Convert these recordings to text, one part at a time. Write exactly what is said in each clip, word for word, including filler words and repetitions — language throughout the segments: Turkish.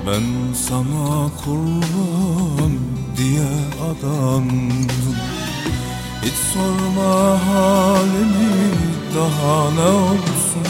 Ben sana kurban diye adandım. Hiç sorma halimi, daha ne olsun.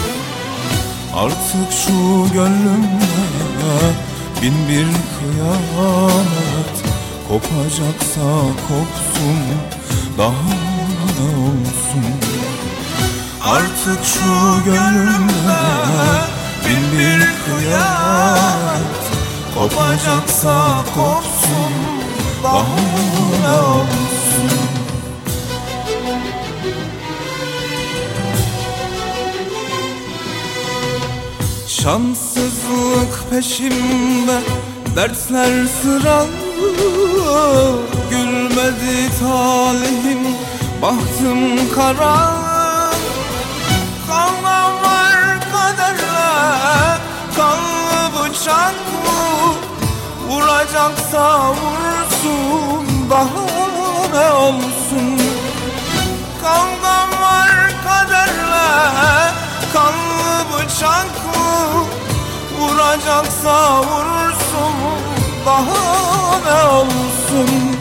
Artık şu gönlümde bin bir kıyamet. Kopacaksa kopsun, daha ne olsun. Artık şu gönlümde bin bir kıyamet. Kopacaksa kopsun, daha ne olsun. Şanssızlık peşimde, dertler sıralı. Gülmedi talihim, bahtım kara. Kavgam var kaderle, kanlı bıçak mı? Vuracaksa vursun, daha ne olsun. Kavgam var kaderle, kanlı bıçak mı? Vuracaksa vursun, daha ne olsun.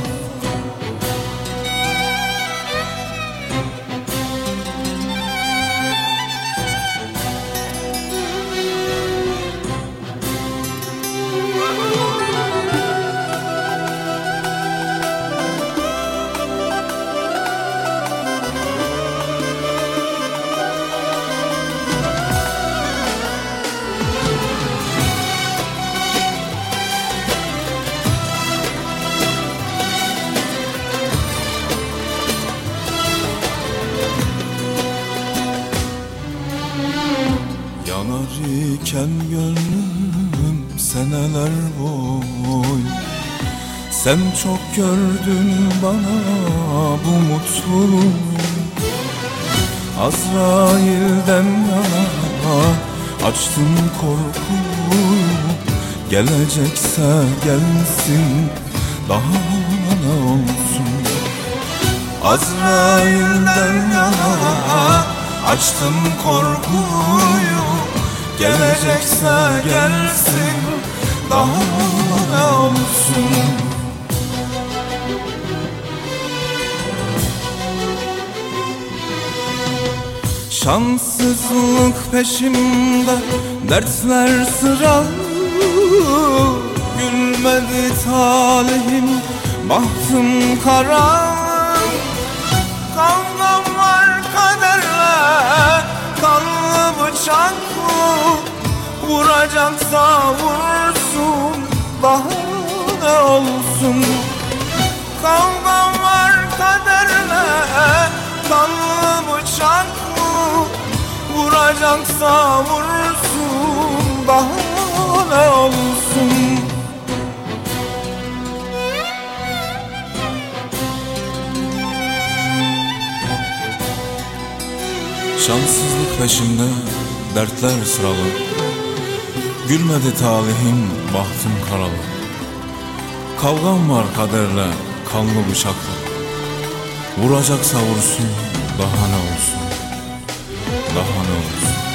Yanar iken gönlüm seneler boy. Sen çok gördün bana bu mutluluğu. Azrail'den yana açtım korkuyu. Gelecekse gelsin, daha ne olsun. Azrail'den yana açtım korkuyu. Gelecekse gelsin, daha ne olsun. Şanssızlık peşimde, dertler sıralı. Gülmedi talihim, bahtım kara. Kavgam var kaderle, kanlı bıçak mı? Vuracaksa vursun, daha ne olsun. Kavgam var kaderle, kanlı bıçak mı? Vuracaksa vursun, daha ne olsun. Şanssızlık peşimde, dertler sıralı. Gülmedi talihim, bahtım karalı. Kavgam var kaderle, kanlı bıçakla. Vuracaksa vursun, daha ne olsun. Daha ne olsun.